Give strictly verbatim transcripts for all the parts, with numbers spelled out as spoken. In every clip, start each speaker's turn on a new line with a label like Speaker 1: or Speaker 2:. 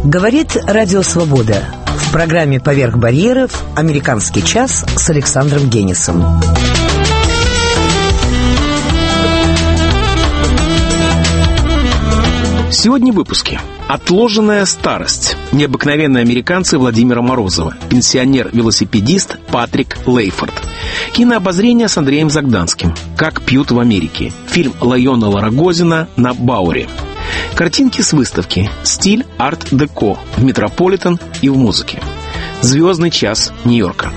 Speaker 1: Говорит Радио Свобода. В программе «Поверх барьеров» «Американский час» с Александром Генисом.
Speaker 2: Сегодня в выпуске. Отложенная старость. Необыкновенные американцы Владимира Морозова. Пенсионер-велосипедист Патрик Лейфорд. Кинообозрение с Андреем Загданским. Как пьют в Америке. Фильм Лайонела Рогозина на Бауэре. Картинки с выставки. Стиль арт-деко в Метрополитен и в музыке. Звездный час Нью-Йорка.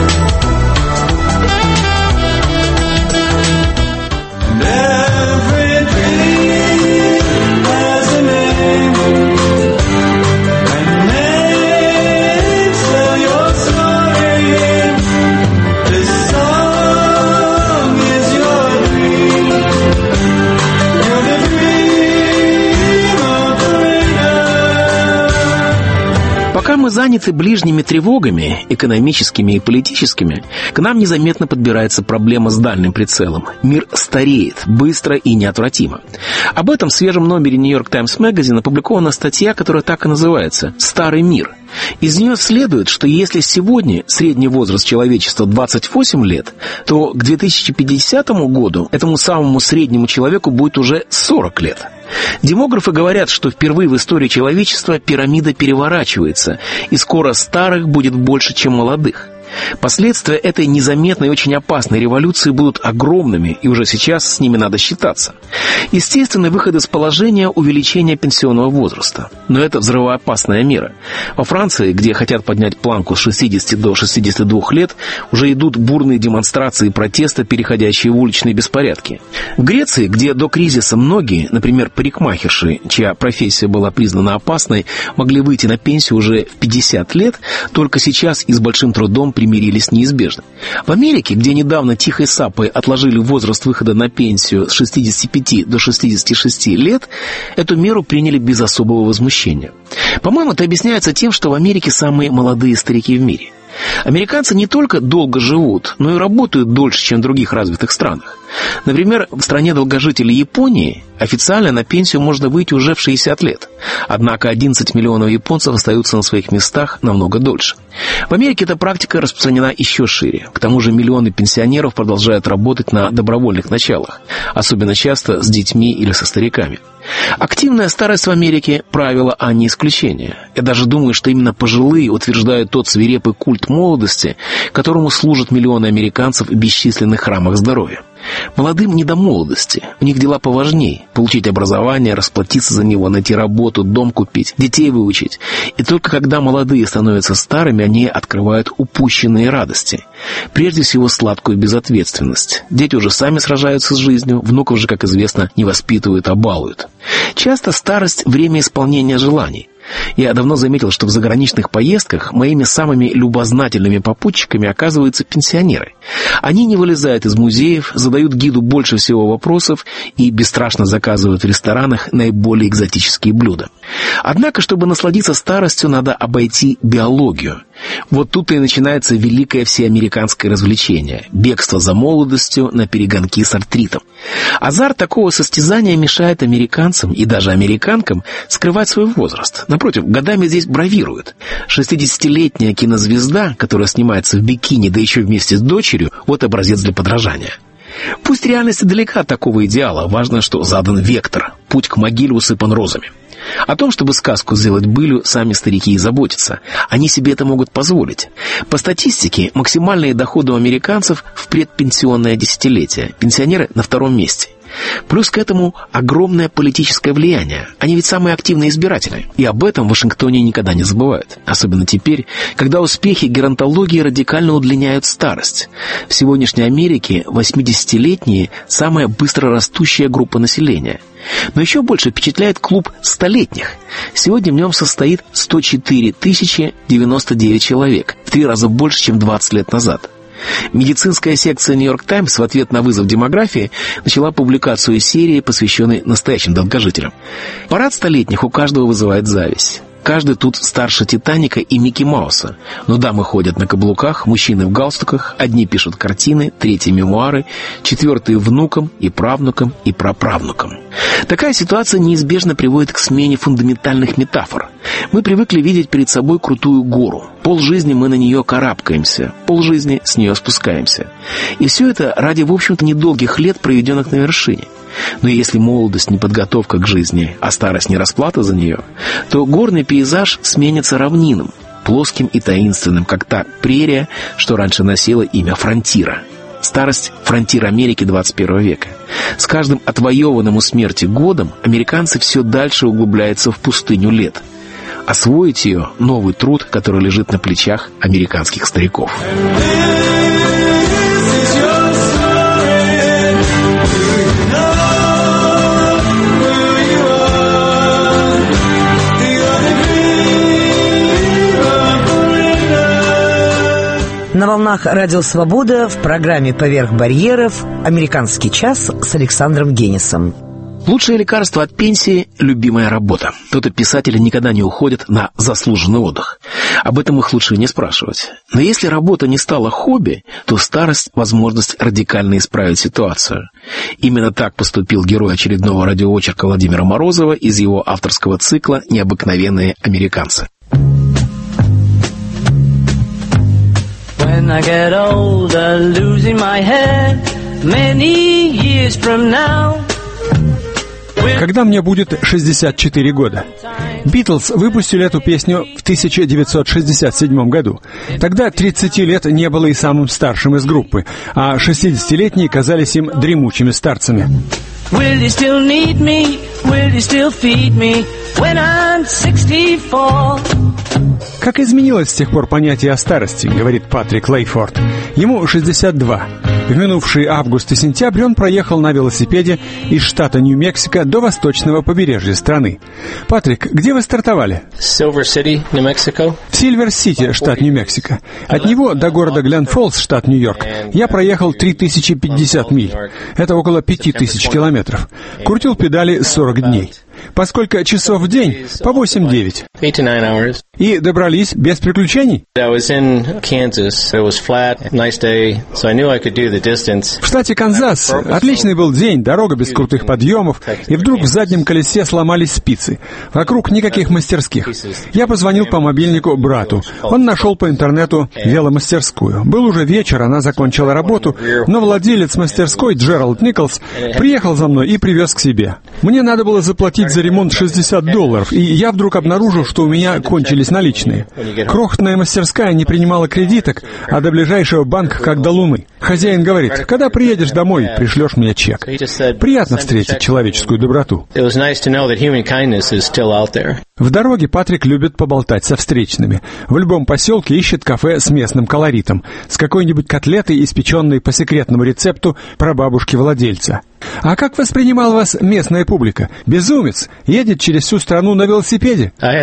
Speaker 2: Пока мы заняты ближними тревогами, экономическими и политическими, к нам незаметно подбирается проблема с дальним прицелом. Мир стареет быстро и неотвратимо. Об этом в свежем номере New York Times Magazine опубликована статья, которая так и называется «Старый мир». Из нее следует, что если сегодня средний возраст человечества двадцать восемь лет, то к две тысячи пятидесятому году этому самому среднему человеку будет уже сорок лет. Демографы говорят, что впервые в истории человечества пирамида переворачивается, и скоро старых будет больше, чем молодых. Последствия этой незаметной и очень опасной революции будут огромными, и уже сейчас с ними надо считаться. Естественный выход из положения – увеличение пенсионного возраста. Но это взрывоопасная мера. Во Франции, где хотят поднять планку с шестидесяти до шестидесяти двух лет, уже идут бурные демонстрации протеста, переходящие в уличные беспорядки. В Греции, где до кризиса многие, например, парикмахерши, чья профессия была признана опасной, могли выйти на пенсию уже в пятьдесят лет, только сейчас и с большим трудом примирились с неизбежным. В Америке, где недавно тихой сапой отложили возраст выхода на пенсию с шестидесяти пяти до шестидесяти шести лет, эту меру приняли без особого возмущения. По-моему, это объясняется тем, что в Америке самые молодые старики в мире. Американцы не только долго живут, но и работают дольше, чем в других развитых странах. Например, в стране долгожителей Японии официально на пенсию можно выйти уже в шестьдесят лет. Однако одиннадцать миллионов японцев остаются на своих местах намного дольше. В Америке эта практика распространена еще шире. К тому же миллионы пенсионеров продолжают работать на добровольных началах, особенно часто с детьми или со стариками. Активная старость в Америке – правило, а не исключение. Я даже думаю, что именно пожилые утверждают тот свирепый культ молодости, которому служат миллионы американцев в бесчисленных храмах здоровья. Молодым не до молодости, у них дела поважнее – получить образование, расплатиться за него, найти работу, дом купить, детей выучить. И только когда молодые становятся старыми, они открывают упущенные радости. Прежде всего, сладкую безответственность. Дети уже сами сражаются с жизнью, внуков же, как известно, не воспитывают, а балуют. Часто старость – время исполнения желаний. Я давно заметил, что в заграничных поездках моими самыми любознательными попутчиками оказываются пенсионеры. Они не вылезают из музеев, задают гиду больше всего вопросов и бесстрашно заказывают в ресторанах наиболее экзотические блюда. Однако, чтобы насладиться старостью, надо обойти биологию. Вот тут и начинается великое всеамериканское развлечение – бегство за молодостью на перегонки с артритом. Азарт такого состязания мешает американцам и даже американкам скрывать свой возраст. Напротив, годами здесь бравируют. шестидесятилетняя кинозвезда, которая снимается в бикини, да еще вместе с дочерью, вот образец для подражания. Пусть реальность и далека от такого идеала, важно, что задан вектор, путь к могиле усыпан розами. О том, чтобы сказку сделать былью, сами старики и заботятся. Они себе это могут позволить. По статистике, максимальные доходы у американцев в предпенсионное десятилетие. Пенсионеры на втором месте. Плюс к этому огромное политическое влияние. Они ведь самые активные избиратели. И об этом в Вашингтоне никогда не забывают. Особенно теперь, когда успехи геронтологии радикально удлиняют старость. В сегодняшней Америке восьмидесятилетние – самая быстро растущая группа населения. Но еще больше впечатляет клуб столетних. Сегодня в нем состоит сто четыре тысячи девяносто девять человек, в три раза больше, чем двадцать лет назад. Медицинская секция New York Times в ответ на вызов демографии начала публикацию серии, посвященной настоящим долгожителям. Парад столетних у каждого вызывает зависть. Каждый тут старше Титаника и Микки Мауса. Но дамы ходят на каблуках, мужчины в галстуках, одни пишут картины, третьи мемуары, четвертые внукам и правнукам и праправнукам. Такая ситуация неизбежно приводит к смене фундаментальных метафор. Мы привыкли видеть перед собой крутую гору. Полжизни мы на нее карабкаемся, полжизни с нее спускаемся. И все это ради, в общем-то, недолгих лет, проведенных на вершине. Но если молодость не подготовка к жизни, а старость не расплата за нее, то горный пейзаж сменится равнинным, плоским и таинственным, как та прерия, что раньше носила имя фронтира. Старость – фронтир Америки двадцать первого века. С каждым отвоеванным у смерти годом американцы все дальше углубляются в пустыню лет. Освоить ее – новый труд, который лежит на плечах американских стариков.
Speaker 1: На волнах Радио Свобода в программе «Поверх барьеров» «Американский час» с Александром Генисом.
Speaker 2: Лучшее лекарство от пенсии – любимая работа. То-то писатели никогда не уходят на заслуженный отдых. Об этом их лучше не спрашивать. Но если работа не стала хобби, то старость – возможность радикально исправить ситуацию. Именно так поступил герой очередного радиоочерка Владимира Морозова из его авторского цикла «Необыкновенные американцы».
Speaker 3: When I get older, losing my head, many years from now.
Speaker 4: Когда мне будет шестьдесят четыре года. Битлз выпустили эту песню в тысяча девятьсот шестьдесят седьмом году. Тогда тридцати лет не было и самым старшим из группы, а шестидесятилетние казались им дремучими старцами.
Speaker 3: Will you still need me? Will you still feed me when I'm sixty-four?
Speaker 4: Как изменилось с тех пор понятие о старости, говорит Патрик Лейфорд. Ему шестьдесят два. В минувший август и сентябрь он проехал на велосипеде из штата Нью-Мексико до восточного побережья страны. Патрик, где вы стартовали?
Speaker 5: Silver City, New Mexico.
Speaker 4: В Сильвер-Сити, штат Нью-Мексико. От него до города Глен-Фоллс, штат Нью-Йорк, я проехал три тысячи пятьдесят миль. Это около пяти тысяч километров. Крутил педали сорок дней. По сколько часов в день? По восемь-девять. И добрались без приключений? В штате Канзас отличный был день, дорога без крутых подъемов, и вдруг в заднем колесе сломались спицы. Вокруг никаких мастерских. Я позвонил по мобильнику брату. Он нашел по интернету веломастерскую. Был уже вечер, она закончила работу, но владелец мастерской, Джеральд Николс, приехал за мной и привез к себе. Мне надо было заплатить за ремонт шестьдесят долларов, и я вдруг обнаружил, что у меня кончились наличные. Крохотная мастерская не принимала кредиток, а до ближайшего банка как до Луны. Хозяин говорит: когда приедешь домой, пришлешь мне чек. Приятно встретить человеческую доброту. В дороге Патрик любит поболтать со встречными. В любом поселке ищет кафе с местным колоритом, с какой-нибудь котлетой, испеченной по секретному рецепту прабабушки владельца. А как воспринимала вас местная публика? Безумец едет через всю страну на велосипеде?
Speaker 5: Да,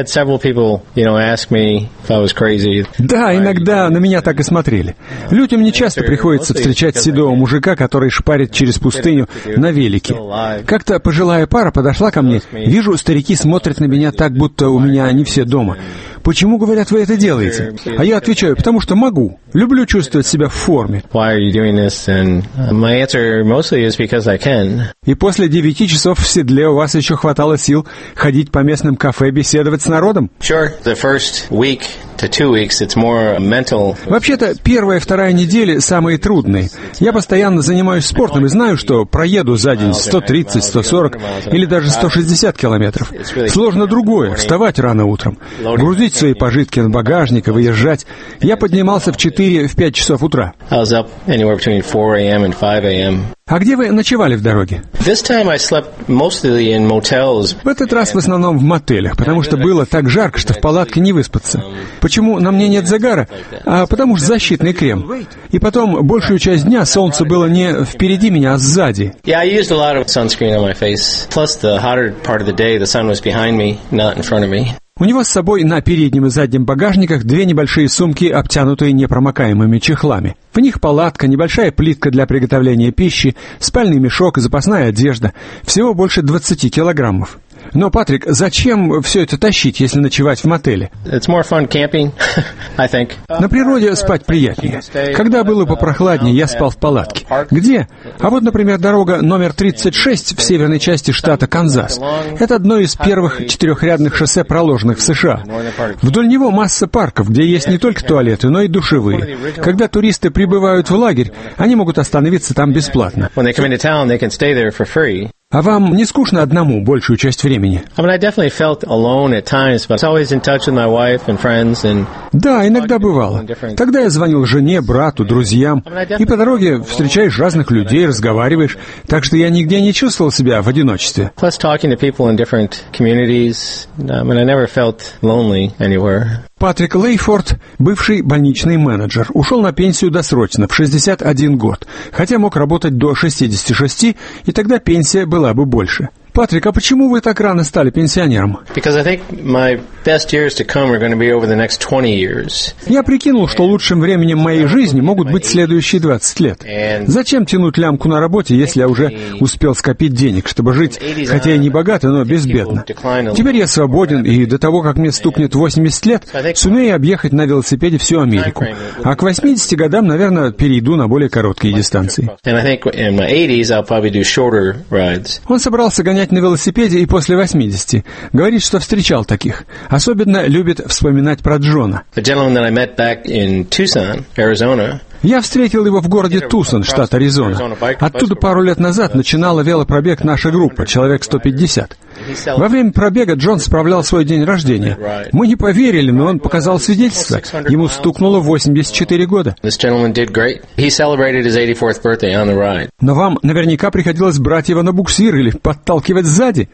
Speaker 4: иногда на меня так и смотрели. Людям не часто приходится встречать седого мужика, который шпарит через пустыню на велике. Как-то пожилая пара подошла ко мне. Вижу, старики смотрят на меня так, будто у меня не все дома. Почему, говорят, вы это делаете? А я отвечаю: потому что могу. Люблю чувствовать себя в форме. И после девяти часов в седле у вас еще хватало сил ходить по местным кафе, беседовать с народом? Вообще-то, первая и вторая недели самые трудные. Я постоянно занимаюсь спортом и знаю, что проеду за день сто тридцать, сто сорок или даже сто шестьдесят километров. Сложно другое — вставать рано утром, грузить свои пожитки на багажник и выезжать. Я поднимался в четыре-пять часов утра. А где вы ночевали в дороге?
Speaker 5: В
Speaker 4: этот раз в основном в мотелях, потому что было так жарко, что в палатке не выспаться. Почему на мне нет загара? А потому что защитный крем. И потом, большую часть дня солнце было не впереди меня, а сзади. У него с собой на переднем и заднем багажниках две небольшие сумки, обтянутые непромокаемыми чехлами. В них палатка, небольшая плитка для приготовления пищи, спальный мешок, запасная одежда. Всего больше двадцати килограммов. Но, Патрик, зачем все это тащить, если ночевать в мотеле?
Speaker 5: It's more fun camping, I think.
Speaker 4: На природе спать приятнее. Когда было попрохладнее, я спал в палатке. Где? А вот, например, дорога номер тридцать шесть в северной части штата Канзас. Это одно из первых четырехрядных шоссе, проложенных в США. Вдоль него масса парков, где есть не только туалеты, но и душевые. Когда туристы прибывают в лагерь, они могут остановиться там бесплатно.
Speaker 5: When they come into town, they can stay there for free.
Speaker 4: А вам не скучно одному большую часть времени?
Speaker 5: I mean, I definitely felt alone at times, but I was always in touch with my wife and friends and...
Speaker 4: Да, иногда бывало. Тогда я звонил жене, брату, друзьям. И по дороге встречаешь разных людей, разговариваешь. Так что я нигде не чувствовал себя в одиночестве.
Speaker 5: Plus talking to people in different communities, I mean, I never felt lonely anywhere.
Speaker 4: Патрик Лейфорд, бывший больничный менеджер, ушел на пенсию досрочно, в шестьдесят один год, хотя мог работать до шестидесяти шести, и тогда пенсия была бы больше. Патрик, а почему вы так рано стали пенсионером? Я прикинул, что лучшим временем моей жизни могут быть следующие двадцать лет. Зачем тянуть лямку на работе, если я уже успел скопить денег, чтобы жить, хотя и не богато, но безбедно? Теперь я свободен, и до того, как мне стукнет восемьдесят лет, сумею объехать на велосипеде всю Америку. А к восьмидесяти годам, наверное, перейду на более короткие дистанции. Он собрался гонять на велосипеде и после восьмидесяти. Говорит, что встречал таких. Особенно любит вспоминать про Джона. Я встретил его в городе Тусон, штат Аризона. Оттуда пару лет назад начинала велопробег наша группа, человек сто пятьдесят. Во время пробега Джон справлял свой день рождения. Мы не поверили, но он показал свидетельство. Ему стукнуло восемьдесят четыре года. Но вам наверняка приходилось брать его на буксир или подталкивать сзади.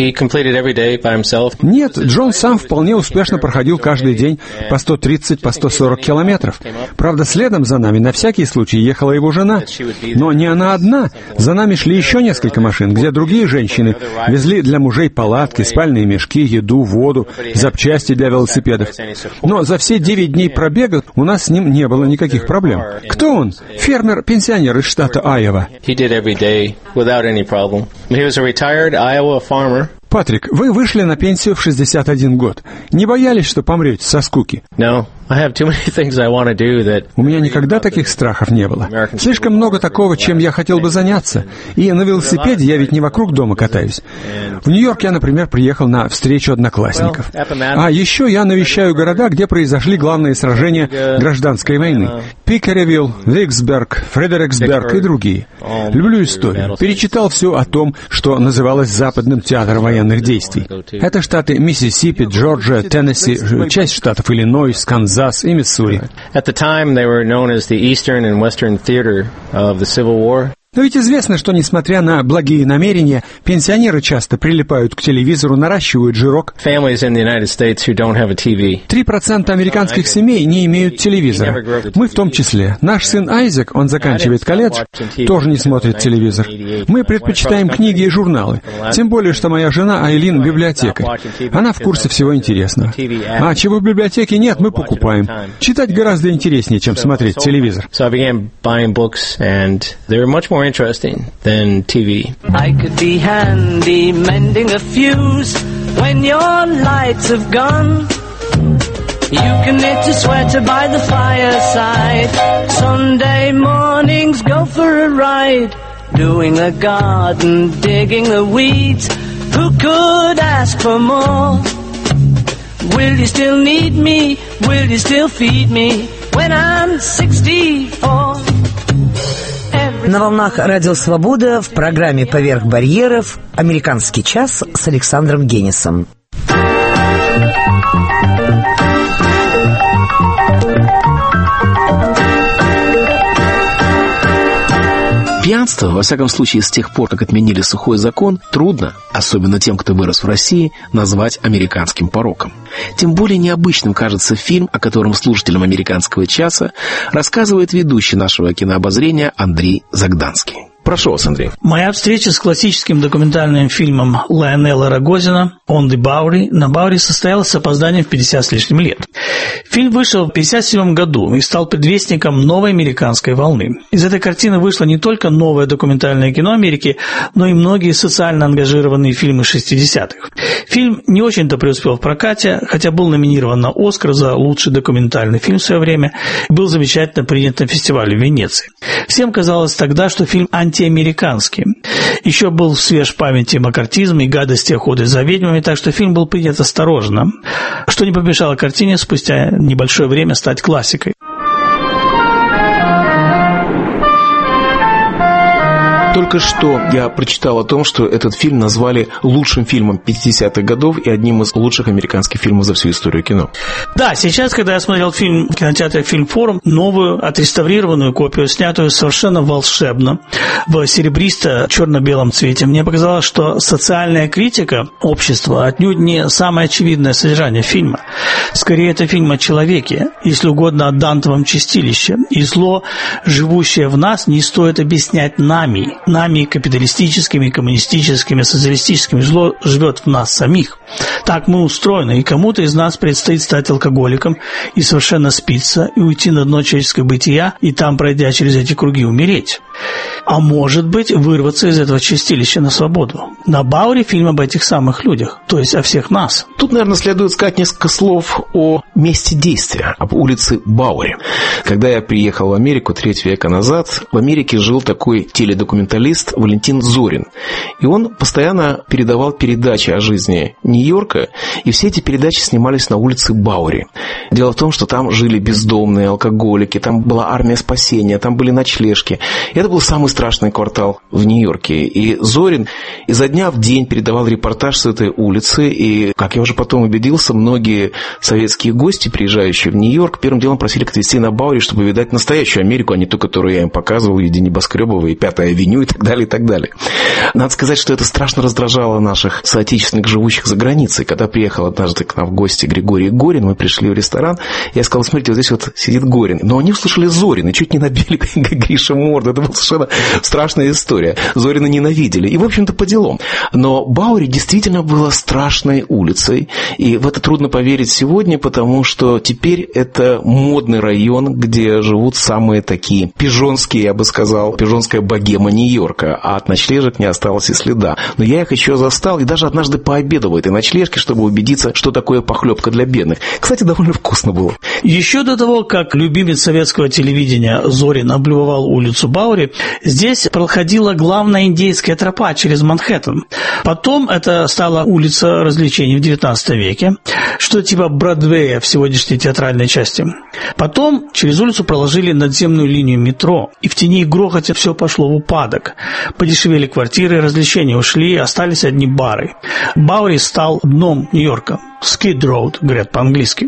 Speaker 4: Нет, Джон сам вполне успешно проходил каждый день по сто тридцать, по сто сорок километров. Правда, следом за нами на всякий случай ехала его жена. Но не она одна. За нами шли еще несколько машин, где другие женщины везли для мужей палатки, спальные мешки, еду, воду, запчасти для велосипедов. Но за все девять дней пробега у нас с ним не было никаких проблем. Кто он? Фермер-пенсионер из штата Айова. Патрик, вы вышли на пенсию в шестьдесят один год. Не боялись, что помрете со скуки?
Speaker 5: No. I have too many things I want to do that...
Speaker 4: У меня никогда таких страхов не было. Слишком много такого, чем я хотел бы заняться. И на велосипеде я ведь не вокруг дома катаюсь. В Нью-Йорк я, например, приехал на встречу одноклассников. А еще я навещаю города, где произошли главные сражения гражданской войны. Пикеревилл, Виксберг, Фредериксберг и другие. Люблю историю. Перечитал все о том, что называлось Западным театром военных действий. Это штаты Миссисипи, Джорджия, Теннесси, часть штатов Иллинойс, Канзас и Миссури.
Speaker 5: At the time, they were known as the Eastern and Western Theater of the Civil War.
Speaker 4: Но ведь известно, что, несмотря на благие намерения, пенсионеры часто прилипают к телевизору, наращивают жирок. Три процента американских семей не имеют телевизора. Мы в том числе. Наш сын Айзек, он заканчивает колледж, тоже не смотрит телевизор. Мы предпочитаем книги и журналы. Тем более, что моя жена Айлин библиотекарь. Она в курсе всего интересного. А чего в библиотеке нет, мы покупаем. Читать гораздо интереснее, чем смотреть телевизор.
Speaker 5: Interesting than T V.
Speaker 3: I could be handy mending a fuse when your lights have gone. You can knit a sweater by the fireside. Sunday mornings go for a ride. Doing the garden, digging the weeds. Who could ask for more? Will you still need me? Will you still feed me when I'm sixty-four?
Speaker 1: На волнах Радио Свобода в программе «Поверх барьеров» «Американский час» с Александром Генисом.
Speaker 2: Пьянство, во всяком случае, с тех пор, как отменили сухой закон, трудно, особенно тем, кто вырос в России, назвать американским пороком. Тем более необычным кажется фильм, о котором слушателям «Американского часа» рассказывает ведущий нашего кинообозрения Андрей Загданский. Прошу вас, Андрей.
Speaker 6: Моя встреча с классическим документальным фильмом Лайонела Рогозина «On the Bowery» на Бауэри состоялась с опозданием в пятьдесят с лишним лет. Фильм вышел в пятьдесят седьмом году и стал предвестником новой американской волны. Из этой картины вышло не только новое документальное кино Америки, но и многие социально ангажированные фильмы шестидесятых. Фильм не очень-то преуспел в прокате, хотя был номинирован на «Оскар» за лучший документальный фильм в свое время, был замечательно принят на фестивале в Венеции. Всем казалось тогда, что фильм антиамериканский. Еще был свеж в памяти маккартизм и гадости охоты за ведьмами, так что фильм был принят осторожно, что не помешало картине спустя небольшое время стать классикой.
Speaker 2: Только что я прочитал о том, что этот фильм назвали лучшим фильмом пятидесятых годов и одним из лучших американских фильмов за всю историю кино.
Speaker 6: Да, сейчас, когда я смотрел фильм в кинотеатре «Фильмфорум», новую, отреставрированную копию, снятую совершенно волшебно, в серебристо-черно-белом цвете, мне показалось, что социальная критика общества отнюдь не самое очевидное содержание фильма. Скорее, это фильм о человеке, если угодно, о Дантовом чистилище. И зло, живущее в нас, не стоит объяснять нами. Нами капиталистическими, коммунистическими, социалистическими. Зло живет в нас самих. Так мы устроены, и кому-то из нас предстоит стать алкоголиком и совершенно спиться, и уйти на дно человеческого бытия, и там, пройдя через эти круги, умереть. А может быть, вырваться из этого чистилища на свободу. На Баури фильм об этих самых людях, то есть о всех нас.
Speaker 2: Тут, наверное, следует сказать несколько слов о месте действия, об улице Баури. Когда я приехал в Америку треть века назад, в Америке жил такой теледокументалист Валентин Зорин. И он постоянно передавал передачи о жизни Нью-Йорка, и все эти передачи снимались на улице Баури. Дело в том, что там жили бездомные, алкоголики, там была армия спасения, там были ночлежки. И это был самый страшный квартал в Нью-Йорке. И Зорин изо дня в день передавал репортаж с этой улицы, и, как я уже потом убедился, многие советские гости, приезжающие в Нью-Йорк, первым делом просили отвезти на Баури, чтобы видать настоящую Америку, а не ту, которую я им показывал в виде небоскребов и Пятой авеню и так далее, и так далее. Надо сказать, что это страшно раздражало наших соотечественных, живущих за границей. Когда приехал однажды к нам в гости Григорий Горин, мы пришли в ресторан, я сказал: смотрите, вот здесь вот сидит Горин. Но они услышали Зорин и чуть не набили Грише морду. Это была совершенно страшная история. Зорина ненавидели. И, в общем-то, по делам. Но Баури действительно была страшной улицей. И в это трудно поверить сегодня, потому что теперь это модный район, где живут самые такие пижонские, я бы сказал, пижонская богема Нью-Йорка. А от ночлежек не осталось и следа. Но я их еще застал и даже однажды пообедал в этой ночлежке, чтобы убедиться, что такое похлебка для бедных. Кстати, довольно вкусно было.
Speaker 6: Еще до того, как любимец советского телевидения Зорин облюбовал улицу Баури, здесь проходила главная индейская тропа через Манхэттен. Потом это стала улица развлечений в девятнадцатом веке, что типа Бродвея в сегодняшней театральной части. Потом через улицу проложили надземную линию метро, и в тени и грохоте все пошло в упадок. Подешевели квартиры, развлечения ушли, остались одни бары. Баури стал дном Нью-Йорка. Skid Row, говорят по-английски.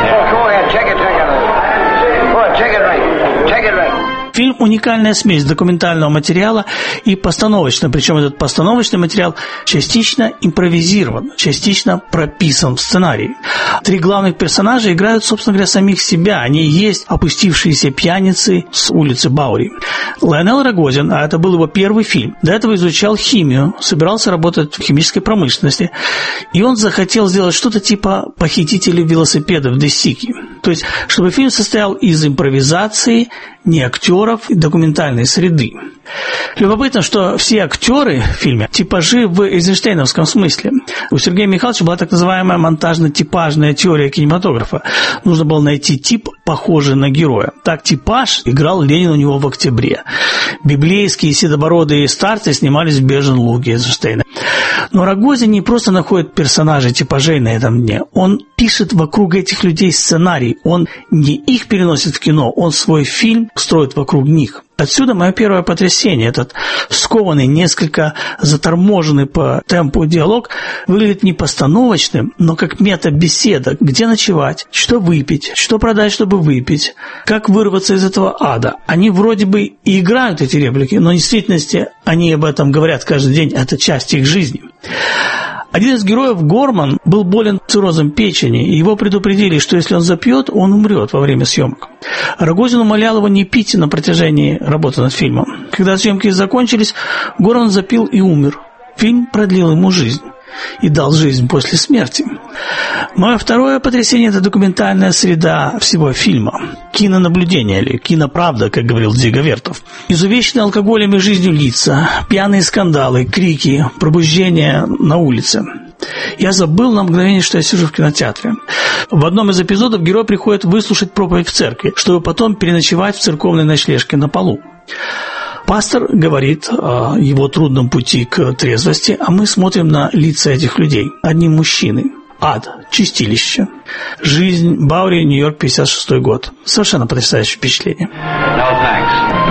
Speaker 6: Фильм – уникальная смесь документального материала и постановочного, причем этот постановочный материал частично импровизирован, частично прописан в сценарии. Три главных персонажа играют, собственно говоря, самих себя. Они и есть опустившиеся пьяницы с улицы Баури. Лайонел Рогозин, а это был его первый фильм, до этого изучал химию, собирался работать в химической промышленности, и он захотел сделать что-то типа «Похитителей велосипедов» Десики. То есть, чтобы фильм состоял из импровизации, не актеров и документальной среды. Любопытно, что все актеры в фильме – типажи в эйзенштейновском смысле. У Сергея Михайловича была так называемая монтажно-типажная теория кинематографа. Нужно было найти тип, похожий на героя. Так типаж играл Ленин у него в «Октябре». Библейские седобородые старцы снимались в «Бежевом луге» Эйзенштейна. Но Рогозин не просто находит персонажей, типажей на этом дне. Он пишет вокруг этих людей сценарий. Он не их переносит в кино, он свой фильм строит вокруг них. Отсюда мое первое потрясение. Этот скованный, несколько заторможенный по темпу диалог выглядит не постановочным, но как мета-беседа. Где ночевать, что выпить, что продать, чтобы выпить, как вырваться из этого ада. Они вроде бы и играют эти реплики, но в действительности они об этом говорят каждый день. Это часть их жизни. Один из героев, Горман, был болен циррозом печени, и его предупредили, что если он запьет, он умрет во время съемок. Рогозин умолял его не пить на протяжении работы над фильмом. Когда съемки закончились, Горман запил и умер. Фильм продлил ему жизнь и дал жизнь после смерти. Мое второе потрясение – это документальная среда всего фильма. Кинонаблюдение или киноправда, как говорил Дзига Вертов. Изувеченные алкоголем и жизнью лица, пьяные скандалы, крики, пробуждение на улице. Я забыл на мгновение, что я сижу в кинотеатре. В одном из эпизодов герой приходит выслушать проповедь в церкви, чтобы потом переночевать в церковной ночлежке на полу. Пастор говорит о его трудном пути к трезвости, а мы смотрим на лица этих людей. Одни мужчины. Ад, чистилище. Жизнь, Баури, Нью-Йорк, пятьдесят шестой год. Совершенно потрясающее впечатление.
Speaker 7: No, thanks.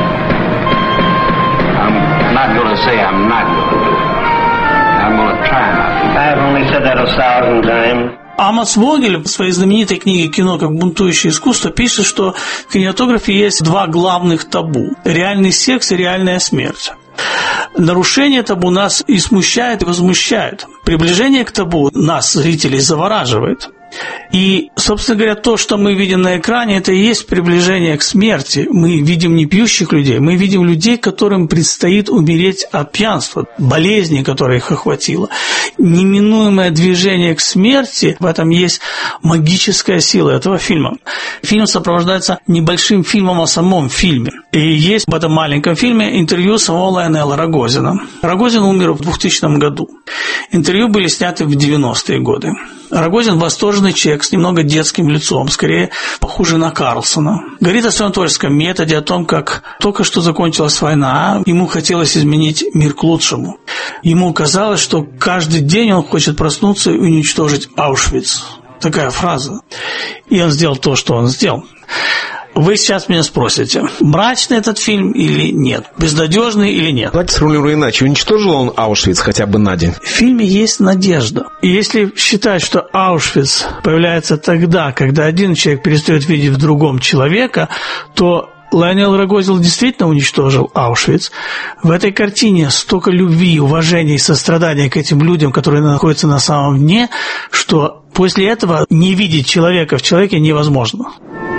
Speaker 7: I'm not going to say I'm not going to do it. I'm going to try not to. I've only said that a thousand times.
Speaker 6: Амос Вогель в своей знаменитой книге «Кино как бунтующее искусство» пишет, что в кинематографе есть два главных табу – реальный секс и реальная смерть. Нарушение табу нас и смущает, и возмущает. Приближение к табу нас, зрителей, завораживает. И, собственно говоря, то, что мы видим на экране, это и есть приближение к смерти. Мы видим не пьющих людей, мы видим людей, которым предстоит умереть от пьянства, болезни, которая их охватила. Неминуемое движение к смерти, в этом есть магическая сила этого фильма. Фильм сопровождается небольшим фильмом о самом фильме. И есть в этом маленьком фильме интервью самого Лайонела Рогозина. Рогозин умер в двухтысячном году. Интервью были сняты в девяностые годы. Рогозин восторженный человек с немного детским лицом, скорее похожий на Карлсона. Говорит о своем творческом методе, о том, как только что закончилась война, ему хотелось изменить мир к лучшему. Ему казалось, что каждый день он хочет проснуться и уничтожить Аушвиц. Такая фраза. И он сделал то, что он сделал. Вы сейчас меня спросите, мрачный этот фильм или нет? Безнадежный или нет?
Speaker 2: Давайте сформулирую иначе. Уничтожил он Аушвиц хотя бы на день?
Speaker 6: В фильме есть надежда. И если считать, что Аушвиц появляется тогда, когда один человек перестает видеть в другом человека, то Лайонел Рогозин действительно уничтожил Аушвиц. В этой картине столько любви, уважения и сострадания к этим людям, которые находятся на самом дне, что после этого не видеть человека в человеке невозможно.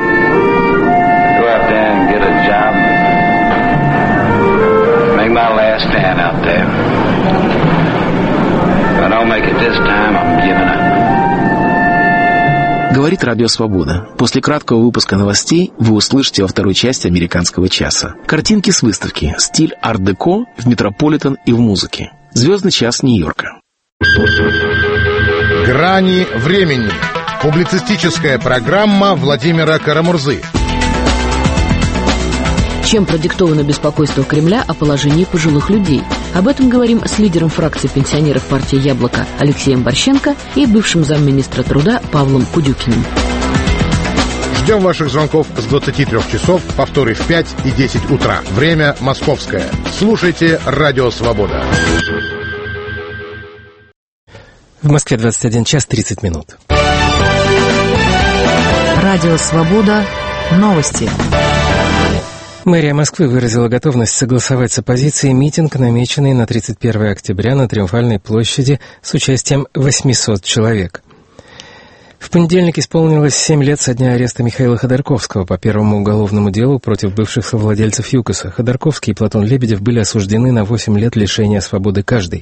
Speaker 7: Stand out there. If I don't make it this time, I'm giving up.
Speaker 2: Говорит Радио Свобода. После краткого выпуска новостей вы услышите во второй части «Американского часа». Картинки с выставки, стиль арт-деко в Метрополитен и в музыке. Звездный час Нью-Йорка.
Speaker 8: Грани времени. Публицистическая программа Владимира Карамурзы.
Speaker 9: Чем продиктовано беспокойство Кремля о положении пожилых людей? Об этом говорим с лидером фракции пенсионеров партии «Яблоко» Алексеем Борщенко и бывшим замминистра труда Павлом Кудюкиным.
Speaker 8: Ждем ваших звонков с двадцати трёх часов, повторы в пять и десять утра. Время московское. Слушайте Радио Свобода.
Speaker 10: В Москве двадцать один час тридцать минут.
Speaker 1: Радио Свобода. Новости.
Speaker 10: Мэрия Москвы выразила готовность согласовать с оппозицией митинг, намеченный на тридцать первое октября на Триумфальной площади с участием восьмисот человек. В понедельник исполнилось семь лет со дня ареста Михаила Ходорковского по первому уголовному делу против бывших совладельцев ЮКОСа. Ходорковский и Платон Лебедев были осуждены на восемь лет лишения свободы каждый.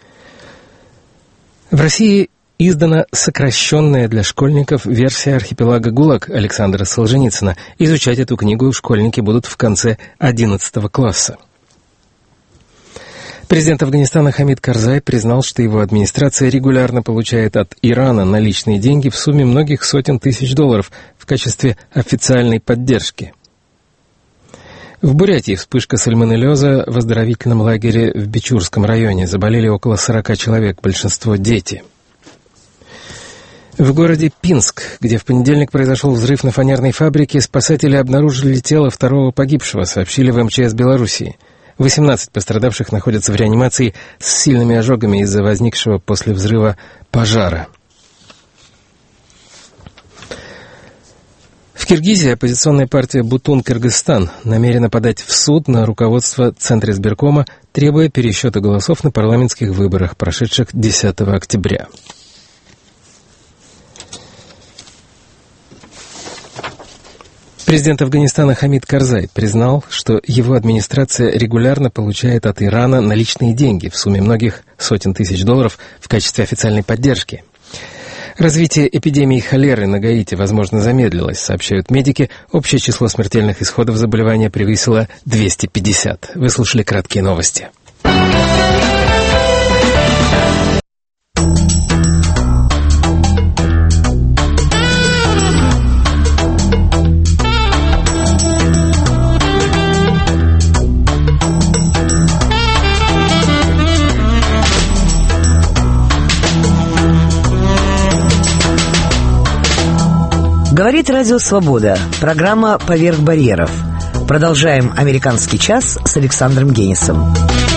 Speaker 10: В России издана сокращенная для школьников версия «Архипелага ГУЛАГ» Александра Солженицына. Изучать эту книгу школьники будут в конце одиннадцатого класса. Президент Афганистана Хамид Карзай признал, что его администрация регулярно получает от Ирана наличные деньги в сумме многих сотен тысяч долларов в качестве официальной поддержки. В Бурятии вспышка сальмонеллеза в оздоровительном лагере в Бичурском районе. Заболели около сорока человек, большинство дети. В городе Пинск, где в понедельник произошел взрыв на фанерной фабрике, спасатели обнаружили тело второго погибшего, сообщили в эм че эс Белоруссии. восемнадцать пострадавших находятся в реанимации с сильными ожогами из-за возникшего после взрыва пожара. В Киргизии оппозиционная партия «Бутун-Кыргызстан» намерена подать в суд на руководство Центризбиркома, требуя пересчета голосов на парламентских выборах, прошедших десятого октября. Президент Афганистана Хамид Карзай признал, что его администрация регулярно получает от Ирана наличные деньги в сумме многих сотен тысяч долларов в качестве официальной поддержки. Развитие эпидемии холеры на Гаити, возможно, замедлилось, сообщают медики. Общее число смертельных исходов заболевания превысило двести пятьдесят. Вы слушали краткие новости.
Speaker 1: Говорит Радио Свобода. Программа «Поверх барьеров». Продолжаем «Американский час» с Александром Генисом.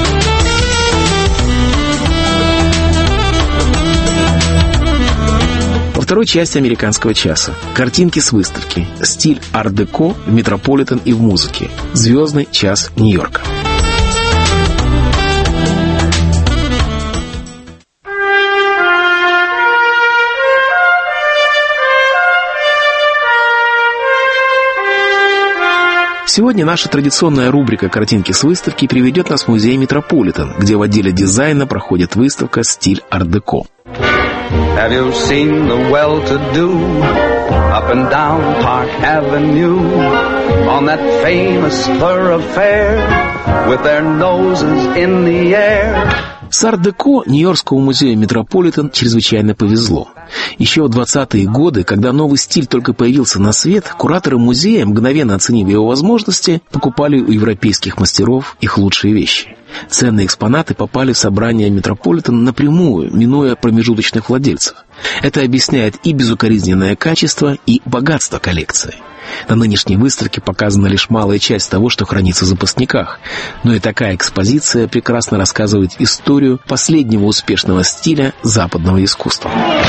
Speaker 2: Во второй части «Американского часа» картинки с выставки, стиль арт-деко в Метрополитен и в музыке, звездный час Нью-Йорка. Сегодня наша традиционная рубрика «Картинки с выставки» приведет нас в музей Метрополитен, где в отделе дизайна проходит выставка «Стиль арт-деко».
Speaker 11: Have you seen the well-to-do up and down Park Avenue on that famous thoroughfare with their noses in the air?
Speaker 2: С арт-деко Нью-Йоркскому музею Метрополитен чрезвычайно повезло. Еще в двадцатые годы, когда новый стиль только появился на свет, кураторы музея, мгновенно оценив его возможности, покупали у европейских мастеров их лучшие вещи. Ценные экспонаты попали в собрание Метрополитен напрямую, минуя промежуточных владельцев. Это объясняет и безукоризненное качество, и богатство коллекции. На нынешней выставке показана лишь малая часть того, что хранится в запасниках. Но и такая экспозиция прекрасно рассказывает историю последнего успешного стиля западного искусства.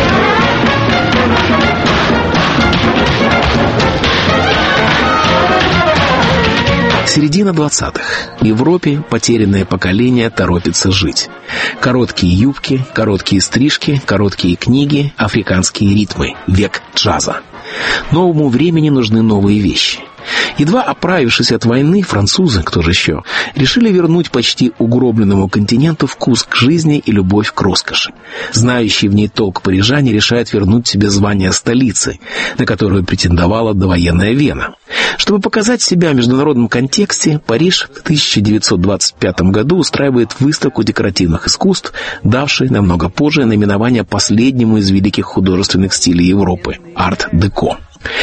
Speaker 2: Середина двадцатых. В Европе потерянное поколение торопится жить. Короткие юбки, короткие стрижки, короткие книги, африканские ритмы. Век джаза. Новому времени нужны новые вещи. Едва оправившись от войны, французы, кто же еще, решили вернуть почти угробленному континенту вкус к жизни и любовь к роскоши. Знающие в ней толк парижане решают вернуть себе звание столицы, на которую претендовала довоенная Вена. Чтобы показать себя в международном контексте, Париж в тысяча девятьсот двадцать пятом году устраивает выставку декоративных искусств, давшей намного позже наименование последнему из великих художественных стилей Европы – арт-деко.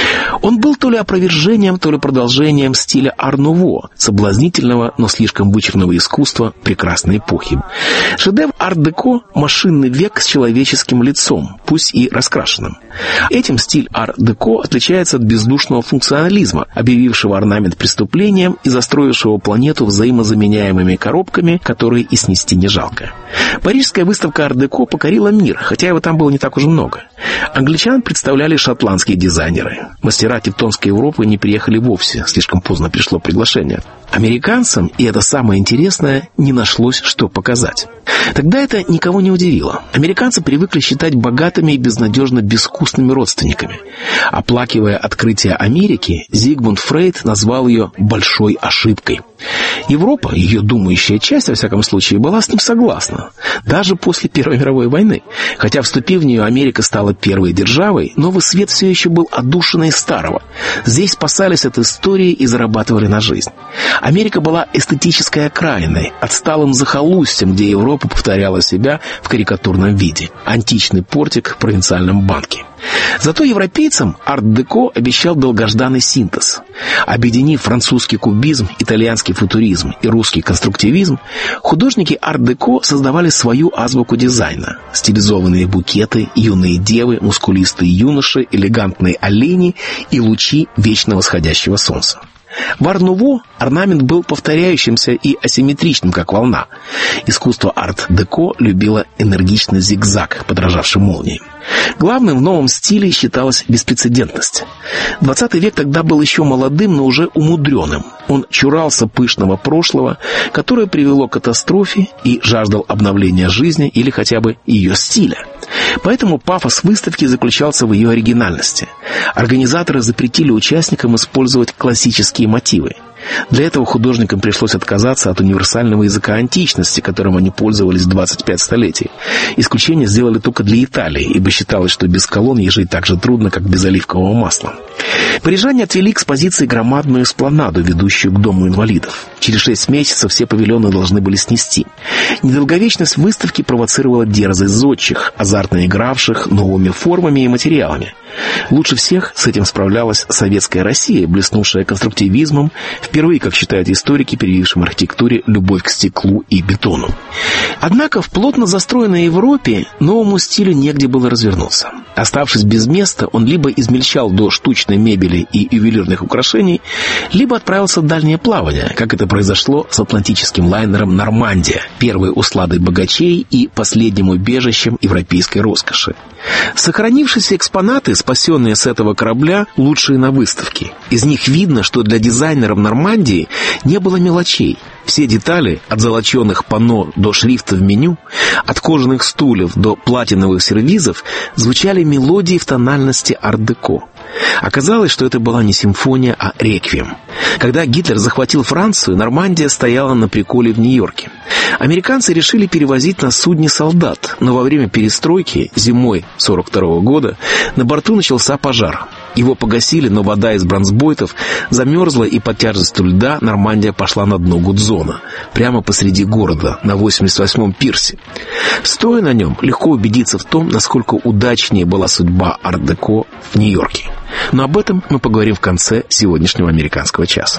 Speaker 2: Он был то ли опровержением, то ли продолжением стиля ар-нуво, соблазнительного, но слишком вычурного искусства прекрасной эпохи. Шедевр арт-деко – машинный век с человеческим лицом, пусть и раскрашенным. Этим стиль арт-деко отличается от бездушного функционализма, объявившего орнамент преступлением и застроившего планету взаимозаменяемыми коробками, которые и снести не жалко. Парижская выставка арт-деко покорила мир, хотя его там было не так уж много. Англичан представляли шотландские дизайнеры. Мастера тевтонской Европы не приехали вовсе, слишком поздно пришло приглашение. Американцам, и это самое интересное, не нашлось что показать. Тогда это никого не удивило. Американцы привыкли считать богатыми и безнадежно безвкусными родственниками. Оплакивая открытие Америки, Зигмунд Фрейд назвал ее «большой ошибкой». Европа, ее думающая часть, во всяком случае, была с ним согласна. Даже после Первой мировой войны. Хотя, вступив в нее, Америка стала первой державой, новый свет все еще был отдушиной старого. Здесь спасались от истории и зарабатывали на жизнь. Америка была эстетической окраиной, отсталым захолустьем, где Европа повторяла себя в карикатурном виде. Античный портик в провинциальном банке. Зато европейцам арт-деко обещал долгожданный синтез. Объединив французский кубизм, итальянский футуризм и русский конструктивизм, художники арт-деко создавали свою азбуку дизайна. Стилизованные букеты, юные девы, мускулистые юноши, элегантные олени и лучи вечно восходящего солнца. В ар-нуво орнамент был повторяющимся и асимметричным, как волна. Искусство арт-деко любило энергичный зигзаг, подражавший молнии. Главным в новом стиле считалась беспрецедентность. двадцатый век тогда был еще молодым, но уже умудренным. Он чурался пышного прошлого, которое привело к катастрофе, и жаждал обновления жизни или хотя бы ее стиля. Поэтому пафос выставки заключался в ее оригинальности. Организаторы запретили участникам использовать классические мотивы. Для этого художникам пришлось отказаться от универсального языка античности, которым они пользовались двадцать пять столетий. Исключение сделали только для Италии, ибо считалось, что без колонн жить так же трудно, как без оливкового масла. Парижане отвели к экспозиции громадную эспланаду, ведущую к Дому инвалидов. Через шесть месяцев все павильоны должны были снести. Недолговечность выставки провоцировала дерзость зодчих, азартно игравших новыми формами и материалами. Лучше всех с этим справлялась советская Россия, блеснувшая конструктивизмом в Впервые, как считают историки, привившим архитектуре любовь к стеклу и бетону. Однако в плотно застроенной Европе новому стилю негде было развернуться. Оставшись без места, он либо измельчал до штучной мебели и ювелирных украшений, либо отправился в дальнее плавание, как это произошло с атлантическим лайнером «Нормандия», первой усладой богачей и последним убежищем европейской роскоши. Сохранившиеся экспонаты, спасенные с этого корабля, лучшие на выставке. Из них видно, что для дизайнеров Нормандии не было мелочей. Все детали, от золоченых панно до шрифта в меню, от кожаных стульев до платиновых сервизов, звучали мелодии в тональности ар-деко. Оказалось, что это была не симфония, а реквием. Когда Гитлер захватил Францию, Нормандия стояла на приколе в Нью-Йорке. Американцы решили перевозить на судне солдат, но во время перестройки, зимой сорок второго года, на борту начался пожар. Его погасили, но вода из бронзбойтов замерзла, и под тяжестью льда Нормандия пошла на дно Гудзона, прямо посреди города, на восемьдесят восьмом пирсе. Стоя на нем, легко убедиться в том, насколько удачнее была судьба ар-деко в Нью-Йорке. Но об этом мы поговорим в конце сегодняшнего американского часа.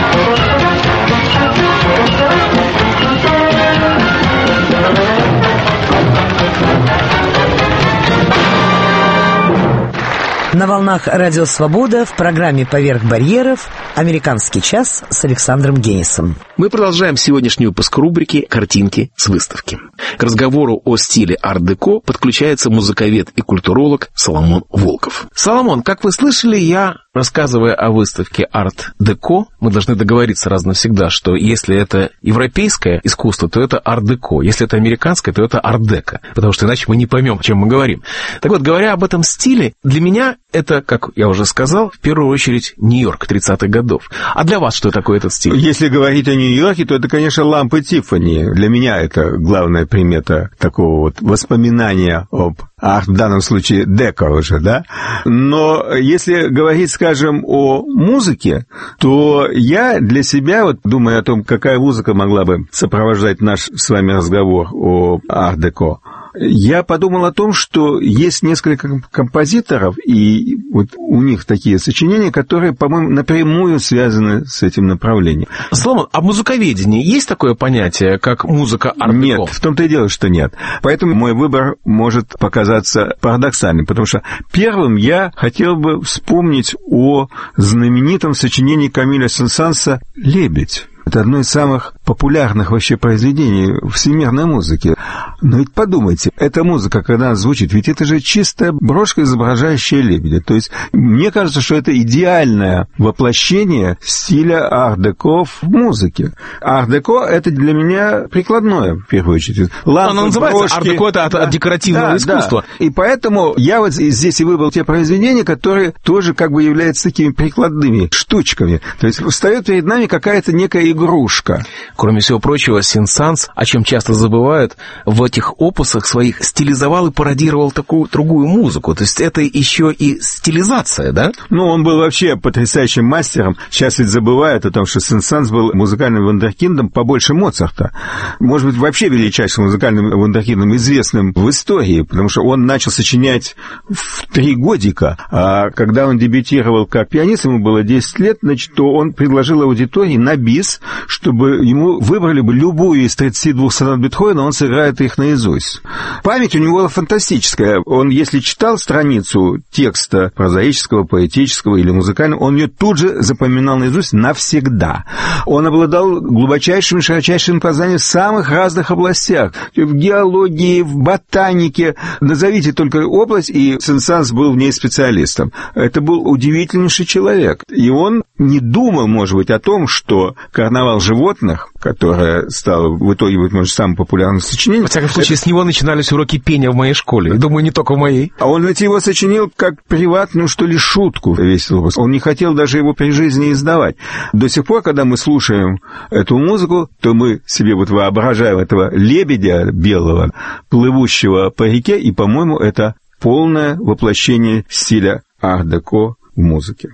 Speaker 1: На волнах Радио Свобода в программе «Поверх барьеров» «Американский час» с Александром Генисом.
Speaker 2: Мы продолжаем сегодняшний выпуск рубрики «Картинки с выставки». К разговору о стиле ар-деко подключается музыковед и культуролог Соломон Волков. Соломон, как вы слышали, я, рассказывая о выставке арт-деко, мы должны договориться раз навсегда, что если это европейское искусство, то это ар-деко, если это американское, то это ар-деко, потому что иначе мы не поймем, о чем мы говорим. Так вот, говоря об этом стиле, для меня это, как я уже сказал, в первую очередь Нью-Йорк тридцатых годов. А для вас что такое этот стиль?
Speaker 12: Если говорить о Нью-Йорке, то это, конечно, лампы Тиффани. Для меня это главная примета такого вот воспоминания об арт, в данном случае деко уже, да? Но если говорить, скажем, о музыке, то я для себя, вот думая о том, какая музыка могла бы сопровождать наш с вами разговор о арт-деко, я подумал о том, что есть несколько композиторов, и вот у них такие сочинения, которые, по-моему, напрямую связаны с этим направлением.
Speaker 2: Соломон, а в музыковедении есть такое понятие, как музыка ар-деко?
Speaker 12: Нет, в том-то и дело, что нет. Поэтому мой выбор может показаться парадоксальным, потому что первым я хотел бы вспомнить о знаменитом сочинении Камиля Сен-Санса «Лебедь». Это одно из самых популярных вообще произведений всемирной музыки. Но ведь подумайте, эта музыка, когда она звучит, ведь это же чистая брошка, изображающая лебедя. То есть мне кажется, что это идеальное воплощение стиля ар-деко в музыке. Ар-деко — это для меня прикладное, в первую очередь. Лампы,
Speaker 2: оно называется
Speaker 12: брошки.
Speaker 2: Ар-деко — это от,
Speaker 12: да,
Speaker 2: от декоративного
Speaker 12: да,
Speaker 2: искусства.
Speaker 12: Да. И поэтому я вот здесь и выбрал те произведения, которые тоже как бы являются такими прикладными штучками. То есть встает перед нами какая-то некая игрушка.
Speaker 2: Кроме всего прочего, Сен-Санс, о чем часто забывают, в этих опусах своих стилизовал и пародировал такую другую музыку. То есть это еще и стилизация, да?
Speaker 12: Ну, он был вообще потрясающим мастером. Сейчас ведь забывают о том, что Сен-Санс был музыкальным вундеркиндом побольше Моцарта. Может быть, вообще величайшим музыкальным вундеркиндом, известным в истории, потому что он начал сочинять в три годика, а когда он дебютировал как пианист, ему было десять лет, значит, то он предложил аудитории на бис, чтобы ему выбрали бы любую из тридцати двух сонат Бетховена, он сыграет их наизусть. Память у него была фантастическая. Он, если читал страницу текста прозаического, поэтического или музыкального, он ее тут же запоминал наизусть навсегда. Он обладал глубочайшим и широчайшим познанием в самых разных областях. В геологии, в ботанике. Назовите только область, и Сен-Санс был в ней специалистом. Это был удивительнейший человек. И он не думал, может быть, о том, что «Карнавал животных», которое стало в итоге, быть может, самым популярным сочинением.
Speaker 2: Во всяком случае, это... с него начинались уроки пения в моей школе. Думаю, не только в моей.
Speaker 12: А он ведь его сочинил как приватную, что ли, шутку весь выпуск. Он не хотел даже его при жизни издавать. До сих пор, когда мы слушаем эту музыку, то мы себе вот воображаем этого лебедя белого, плывущего по реке, и, по-моему, это полное воплощение стиля ар-деко в музыке.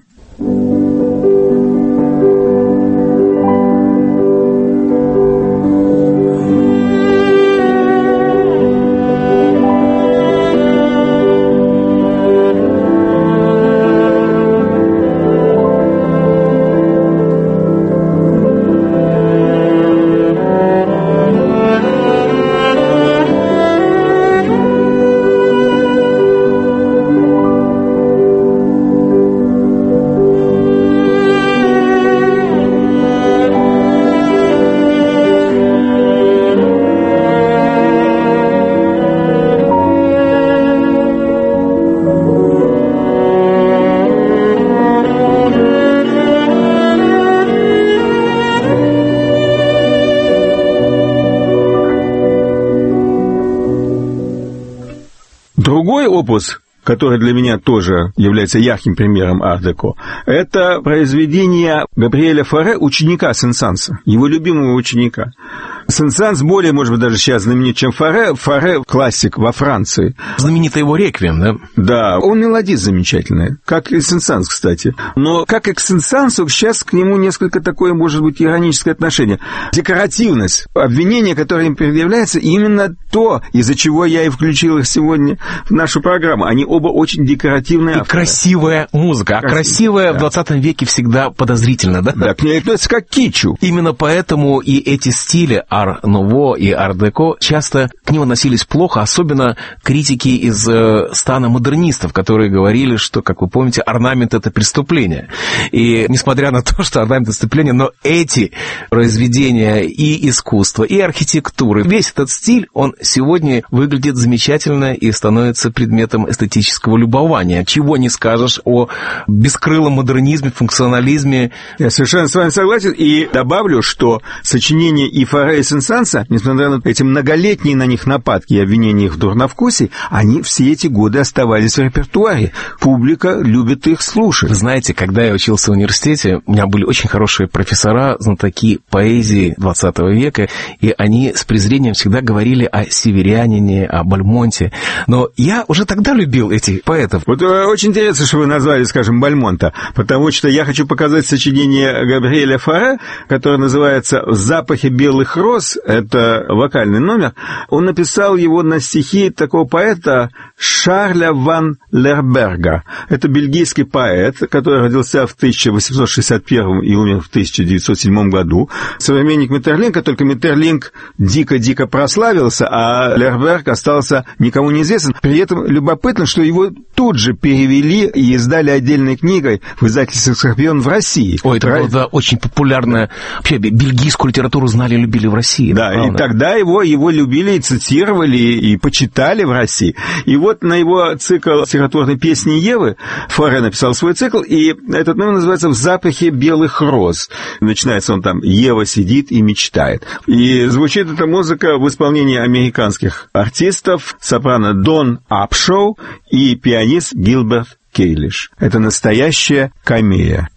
Speaker 12: Другой опус, который для меня тоже является ярким примером ар-деко, это произведение Габриэля Фаре, ученика Сен-Санса, его любимого ученика. Сен-Санс более, может быть, даже сейчас знаменит, чем Фаре. Фаре – классик во Франции.
Speaker 2: Знаменитый его реквием, да?
Speaker 12: Да, он мелодист замечательный, как и Сен-Санс, кстати. Но как и к Сен-Сансу, сейчас к нему несколько такое, может быть, ироническое отношение. Декоративность, обвинение, которое им предъявляется, именно то, из-за чего я и включил их сегодня в нашу программу. Они оба очень декоративные.
Speaker 2: И авторы. Красивая музыка. А красивая да. в двадцатом веке всегда подозрительно, да?
Speaker 12: Да, к ней относится как к китчу.
Speaker 2: Именно поэтому и эти стили ар-нуво и ар-деко часто к ним относились плохо, особенно критики из э, стана модернистов, которые говорили, что, как вы помните, орнамент — это преступление. И несмотря на то, что орнамент — это преступление, но эти произведения и искусства, и архитектуры, весь этот стиль, он сегодня выглядит замечательно и становится предметом эстетического любования. Чего не скажешь о бескрылом модернизме, функционализме.
Speaker 12: Я совершенно с вами согласен. И добавлю, что сочинения и Фаре, и Сен-Санса, несмотря на эти многолетние на них нападки и обвинения их в дурновкусии, они все эти годы оставались в репертуаре. Публика любит их слушать.
Speaker 2: Вы знаете, когда я учился в университете, у меня были очень хорошие профессора, знатоки поэзии двадцатого века, и они с презрением всегда говорили о северянине, о Бальмонте. Но я уже тогда любил этих поэтов.
Speaker 12: Вот очень интересно, что вы назвали, скажем, Бальмонта, потому что я хочу показать сочинение Габриэля Фаре, которое называется «В запахе белых роз». Это вокальный номер. Он написал его на стихи такого поэта Шарля ван Лерберга. Это бельгийский поэт, который родился в тысяча восемьсот шестьдесят первом и умер в тысяча девятьсот седьмом году. Современник Метерлинка, только Метерлинк дико-дико прославился, а Лерберг остался никому неизвестен. При этом любопытно, что его тут же перевели и издали отдельной книгой в издательстве «Скорпион» в России.
Speaker 2: Ой, это было да, очень популярное. Вообще, бельгийскую литературу знали и любили в России.
Speaker 12: Да, и тогда его, его любили и цитировали, и почитали в России. И вот на его цикл литературной песни Евы Фаре написал свой цикл, и этот номер называется «В запахе белых роз». Начинается он там «Ева сидит и мечтает». И звучит эта музыка в исполнении американских артистов, сопрано Дон Апшоу и пианист Гилберт Кейлиш. Это настоящая камея.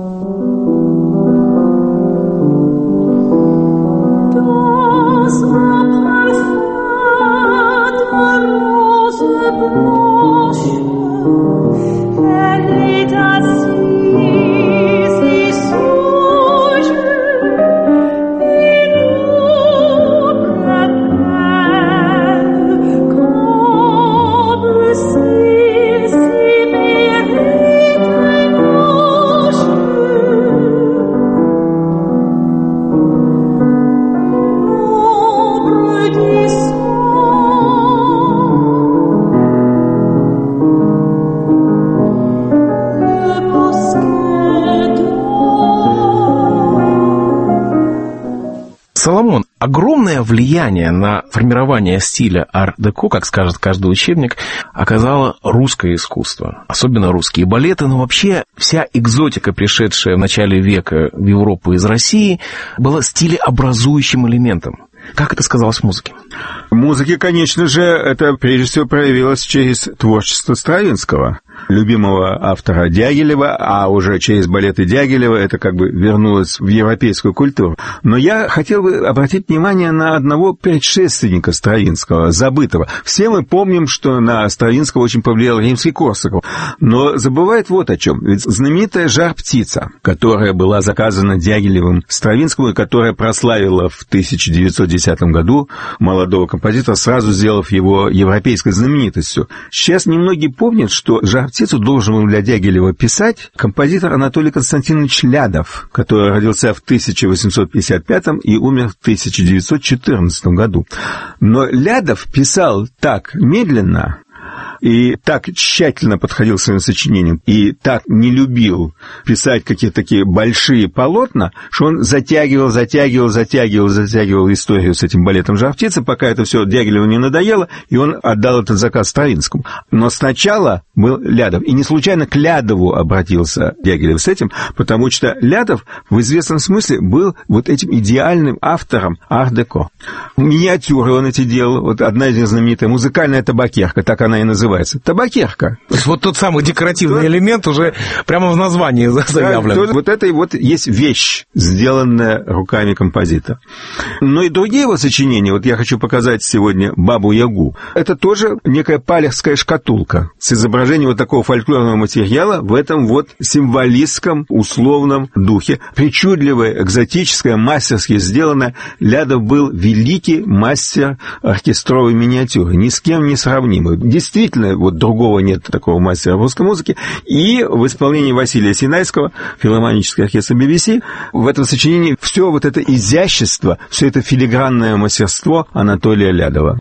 Speaker 2: Соломон, огромное влияние на формирование стиля ар-деко, как скажет каждый учебник, оказало русское искусство, особенно русские балеты, но вообще вся экзотика, пришедшая в начале века в Европу из России, была стилеобразующим элементом. Как это сказалось в музыке?
Speaker 12: В музыке, конечно же, это прежде всего проявилось через творчество Стравинского, любимого автора Дягилева, а уже через балеты Дягилева это как бы вернулось в европейскую культуру. Но я хотел бы обратить внимание на одного предшественника Стравинского, забытого. Все мы помним, что на Стравинского очень повлиял Римский-Корсаков. Но забывает вот о чем. Ведь знаменитая «Жар-птица», которая была заказана Дягилевым Стравинскому и которая прославила в тысяча девятьсот десятом году молодого композитора, сразу сделав его европейской знаменитостью. Сейчас немногие помнят, что «Жар-птицу» должен был для Дягилева писать композитор Анатолий Константинович Лядов, который родился в тысяча восемьсот пятьдесят пятом и умер в тысяча девятьсот четырнадцатом году. Но Лядов писал так медленно и так тщательно подходил к своим сочинениям, и так не любил писать какие-то такие большие полотна, что он затягивал, затягивал, затягивал, затягивал историю с этим балетом «Жар-птица», пока это все Дягилеву не надоело, и он отдал этот заказ Стравинскому. Но сначала был Лядов, и не случайно к Лядову обратился Дягилев с этим, потому что Лядов в известном смысле был вот этим идеальным автором ар-деко. Миниатюры он эти делал, вот одна из них знаменитая «Музыкальная табакерка», так она и называется. называется? Табакерка.
Speaker 2: То есть вот тот самый декоративный что? элемент уже прямо в названии заявлен.
Speaker 12: Да, вот это вот есть вещь, сделанная руками композитора. Но и другие его сочинения, вот я хочу показать сегодня «Бабу-Ягу», это тоже некая палехская шкатулка с изображением вот такого фольклорного материала в этом вот символистском условном духе. Причудливое, экзотическое, мастерски сделано. Лядов был великий мастер оркестровой миниатюры, ни с кем не сравнимый. Действительно, вот другого нет такого мастера в русской музыке. И в исполнении Василия Синайского, филармонический оркестр би би си, в этом сочинении все вот это изящество, все это филигранное мастерство Анатолия Лядова.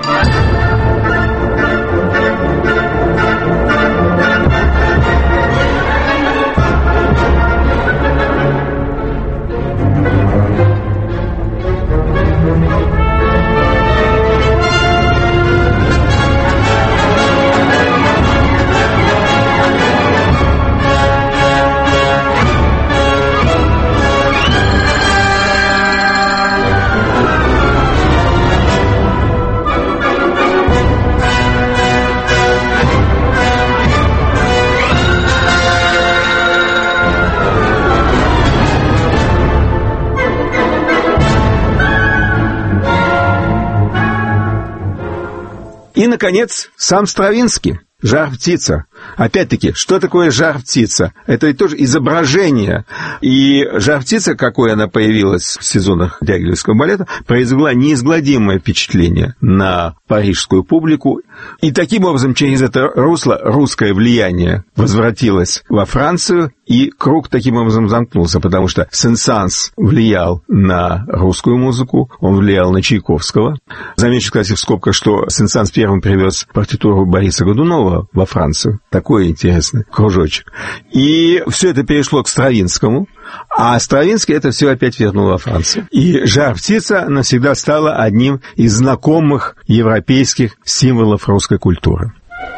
Speaker 12: И, наконец, сам Стравинский. Жар-птица. Опять-таки, что такое жар-птица? Это ведь тоже изображение. И жар-птица, какой она появилась в сезонах Дягилевского балета, произвела неизгладимое впечатление на парижскую публику. И таким образом через это русло русское влияние возвратилось во Францию, и круг таким образом замкнулся, потому что Сен-Санс влиял на русскую музыку, он влиял на Чайковского. Замечу, кстати, в скобках, что Сен-Санс первым привез партитуру Бориса Годунова во Францию. Такой интересный кружочек. И все это перешло к Стравинскому, а Стравинский это все опять вернул во Францию. И жар-птица навсегда стала одним из знакомых европейских символов русской культуры.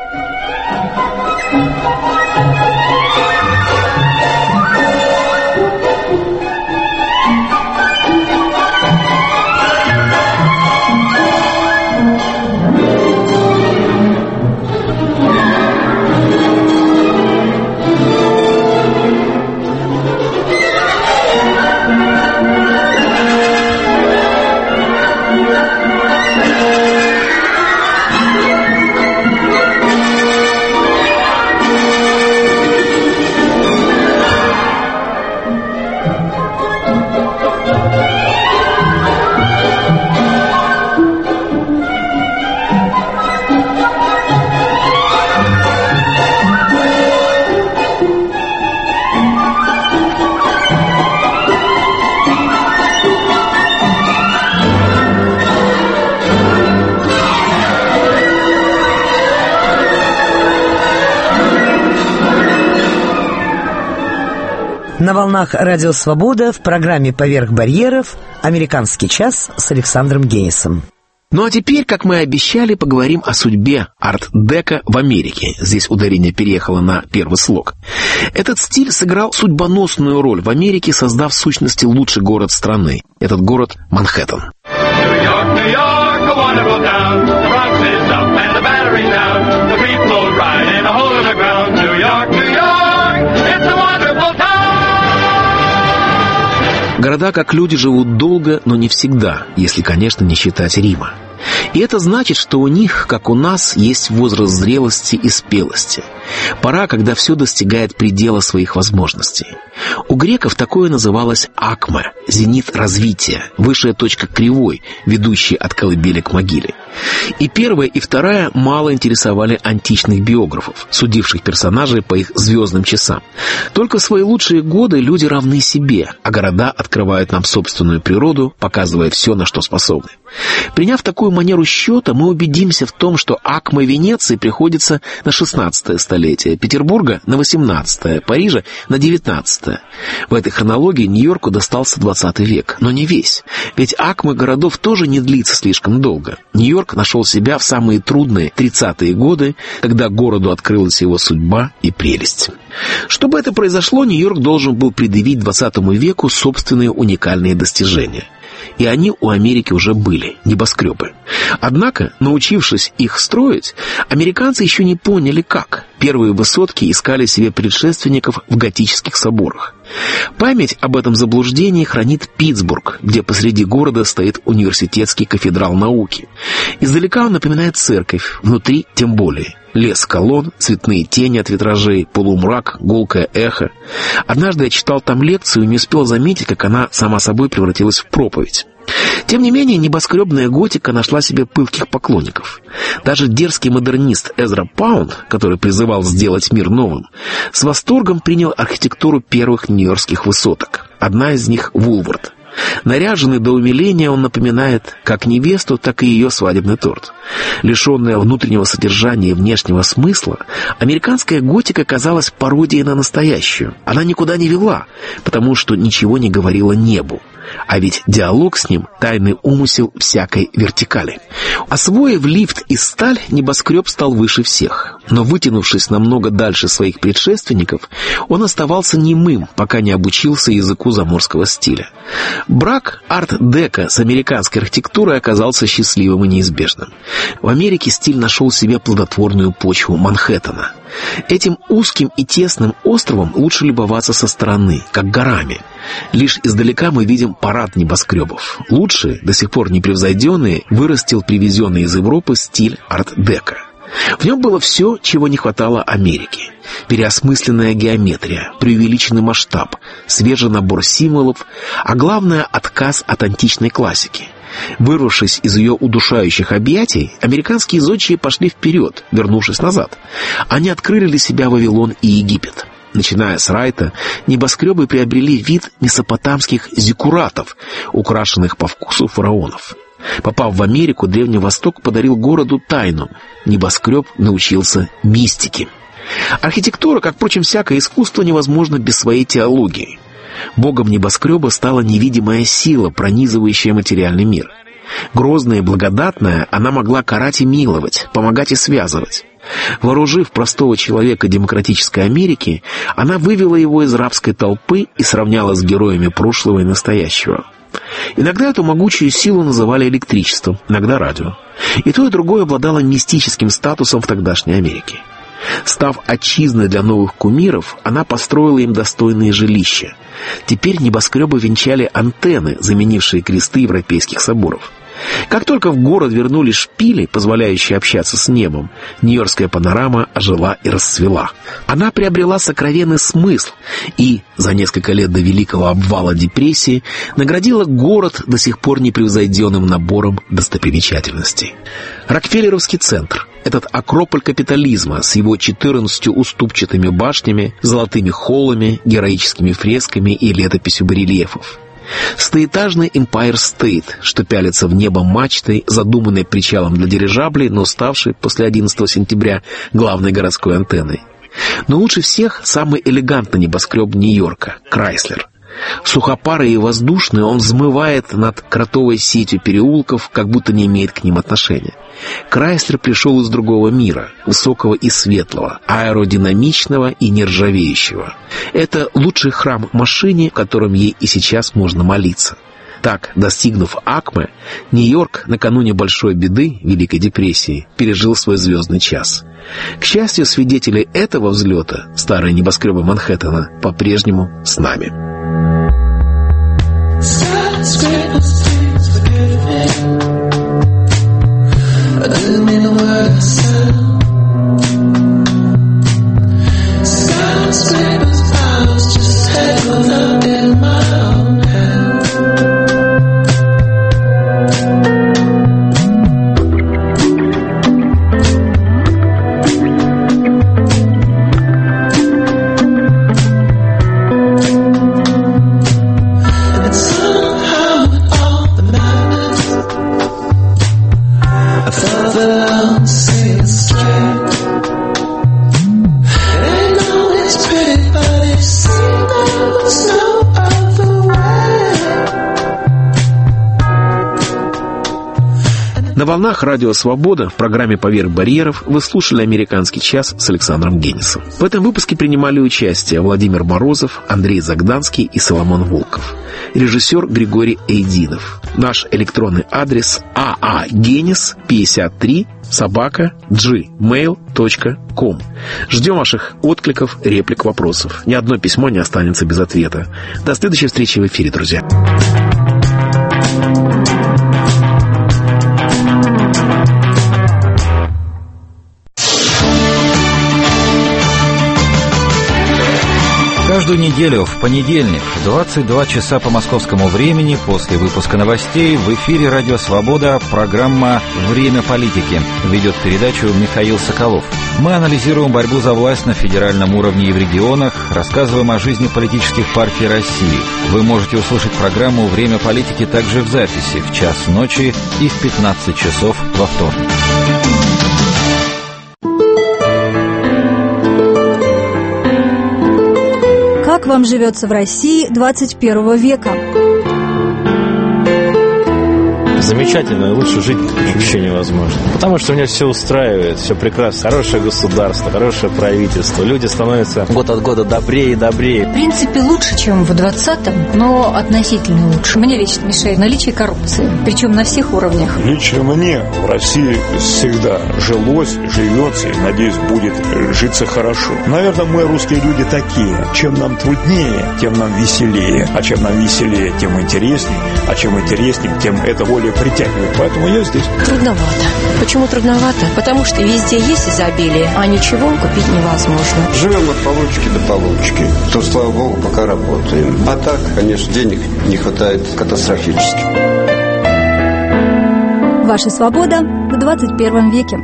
Speaker 1: На волнах Радио Свобода в программе «Поверх барьеров» «Американский час» с Александром Генисом.
Speaker 2: Ну а теперь, как мы и обещали, поговорим о судьбе арт-деко в Америке. Здесь ударение переехало на первый слог. Этот стиль сыграл судьбоносную роль в Америке, создав в сущности лучший город страны. Этот город — Манхэттен. Города, как люди, живут долго, но не всегда, если, конечно, не считать Рима. И это значит, что у них, как у нас, есть возраст зрелости и спелости. Пора, когда все достигает предела своих возможностей. У греков такое называлось акме, зенит развития, высшая точка кривой, ведущая от колыбели к могиле. И первая, и вторая мало интересовали античных биографов, судивших персонажей по их звездным часам. Только в свои лучшие годы люди равны себе, а города открывают нам собственную природу, показывая все, на что способны. Приняв такую манеру счета, мы убедимся в том, что акме Венеции приходится на шестнадцатое столетие, Петербурга на восемнадцатое, Парижа на девятнадцатое. В этой хронологии Нью-Йорку достался двадцатый век, но не весь. Ведь акме городов тоже не длится слишком долго. Нью-Йорк нашел себя в самые трудные тридцатые годы, когда городу открылась его судьба и прелесть. Чтобы это произошло, Нью-Йорк должен был предъявить двадцатому веку собственные уникальные достижения. и они у Америки уже были, небоскребы. Однако, научившись их строить, американцы еще не поняли, как. Первые высотки искали себе предшественников в готических соборах. Память об этом заблуждении хранит Питтсбург, где посреди города стоит университетский кафедрал науки. Издалека он напоминает церковь, внутри тем более. Лес колонн, цветные тени от витражей, полумрак, гулкое эхо. Однажды я читал там лекцию и не успел заметить, как она сама собой превратилась в проповедь. Тем не менее, небоскребная готика нашла себе пылких поклонников. Даже дерзкий модернист Эзра Паунд, который призывал сделать мир новым, с восторгом принял архитектуру первых нью-йоркских высоток. Одна из них — Вулвард. Наряженный до умиления, он напоминает как невесту, так и ее свадебный торт. Лишенная внутреннего содержания и внешнего смысла, американская готика казалась пародией на настоящую. Она никуда не вела, потому что ничего не говорила небу. А ведь диалог с ним — тайный умысел всякой вертикали. Освоив лифт и сталь, небоскреб стал выше всех. Но, вытянувшись намного дальше своих предшественников, он оставался немым, пока не обучился языку заморского стиля. Брак арт-деко с американской архитектурой оказался счастливым и неизбежным. В Америке стиль нашел себе плодотворную почву Манхэттена. Этим узким и тесным островом лучше любоваться со стороны, как горами. Лишь издалека мы видим парад небоскребов. Лучшие, до сих пор непревзойденные, вырастил привезенный из Европы стиль арт-деко. В нем было все, чего не хватало Америке. Переосмысленная геометрия, преувеличенный масштаб, свежий набор символов, а главное — отказ от античной классики. Вырвавшись из ее удушающих объятий, американские зодчие пошли вперед, вернувшись назад. Они открыли для себя Вавилон и Египет. Начиная с Райта, небоскребы приобрели вид месопотамских зиккуратов, украшенных по вкусу фараонов. Попав в Америку, Древний Восток подарил городу тайну. Небоскреб научился мистике. Архитектура, как, впрочем, всякое искусство, невозможна без своей теологии. Богом небоскреба стала невидимая сила, пронизывающая материальный мир. Грозная и благодатная, она могла карать и миловать, помогать и связывать. Вооружив простого человека демократической Америки, она вывела его из рабской толпы и сравняла с героями прошлого и настоящего. Иногда эту могучую силу называли электричеством, иногда радио. И то, и другое обладало мистическим статусом в тогдашней Америке. Став отчизной для новых кумиров, она построила им достойные жилища. Теперь небоскребы венчали антенны, заменившие кресты европейских соборов. Как только в город вернули шпили, позволяющие общаться с небом, нью-йоркская панорама ожила и расцвела. Она приобрела сокровенный смысл и, за несколько лет до великого обвала депрессии, наградила город до сих пор непревзойденным набором достопримечательностей. Рокфеллеровский центр — этот акрополь капитализма с его четырнадцатью уступчатыми башнями, золотыми холлами, героическими фресками и летописью барельефов. Стоэтажный Empire State, что пялится в небо мачтой, задуманной причалом для дирижаблей, но ставшей после одиннадцатого сентября главной городской антенной. Но лучше всех самый элегантный небоскреб Нью-Йорка — Крайслер. Сухопарый и воздушный, он взмывает над кротовой сетью переулков, как будто не имеет к ним отношения. Крайслер пришел из другого мира, высокого и светлого, аэродинамичного и нержавеющего. Это лучший храм машине, в котором ей и сейчас можно молиться. Так, достигнув Акме, Нью-Йорк накануне большой беды, Великой депрессии, пережил свой звездный час. К счастью, свидетели этого взлета, старые небоскребы Манхэттена, по-прежнему с нами. На волнах Радио Свобода в программе «Поверх барьеров» вы слушали «Американский час» с Александром Генисом. В этом выпуске принимали участие Владимир Морозов, Андрей Загданский и Соломон Волков. Режиссер Григорий Эйдинов. Наш электронный адрес aagenis пятьдесят три собака джи мейл точка ком. Ждем ваших откликов, реплик, вопросов. Ни одно письмо не останется без ответа. До следующей встречи в эфире, друзья.
Speaker 13: Каждую неделю в понедельник в двадцать два часа по московскому времени после выпуска новостей в эфире «Радио Свобода» программа «Время политики». Ведет передачу Михаил Соколов. Мы анализируем борьбу за власть на федеральном уровне и в регионах, рассказываем о жизни политических партий России. Вы можете услышать программу «Время политики» также в записи в час ночи и в пятнадцать часов во вторник.
Speaker 14: Как вам живется в России двадцать первого века?
Speaker 15: Замечательно, лучше жить вообще невозможно. Потому что меня все устраивает, все прекрасно. Хорошее государство, хорошее правительство. Люди становятся год от года добрее и добрее.
Speaker 16: В принципе, лучше, чем в двадцатом, но относительно лучше. Мне лично мешает наличие коррупции, причем на всех уровнях.
Speaker 17: Лично мне в России всегда жилось, живется и, надеюсь, будет житься хорошо. Наверное, мы, русские люди, такие. Чем нам труднее, тем нам веселее. А чем нам веселее, тем интереснее. А чем интереснее, тем это более притягивает. Поэтому я здесь.
Speaker 18: Трудновато. Почему трудновато? Потому что везде есть изобилие, а ничего купить невозможно.
Speaker 19: Живем от получки до получки. То, слава богу, пока работаем. А так, конечно, денег не хватает катастрофически.
Speaker 14: Ваша свобода в двадцать первом веке.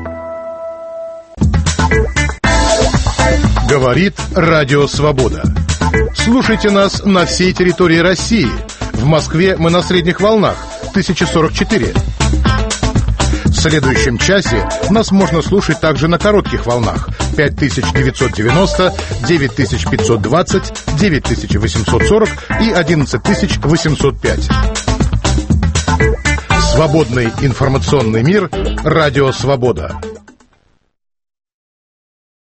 Speaker 8: Говорит Радио Свобода. Слушайте нас на всей территории России. В Москве мы на средних волнах тысяча сорок четыре. В следующем часе нас можно слушать также на коротких волнах пять тысяч девятьсот девяносто, девять тысяч пятьсот двадцать, девять тысяч восемьсот сорок и одиннадцать тысяч восемьсот пять. Свободный информационный мир. Радио Свобода.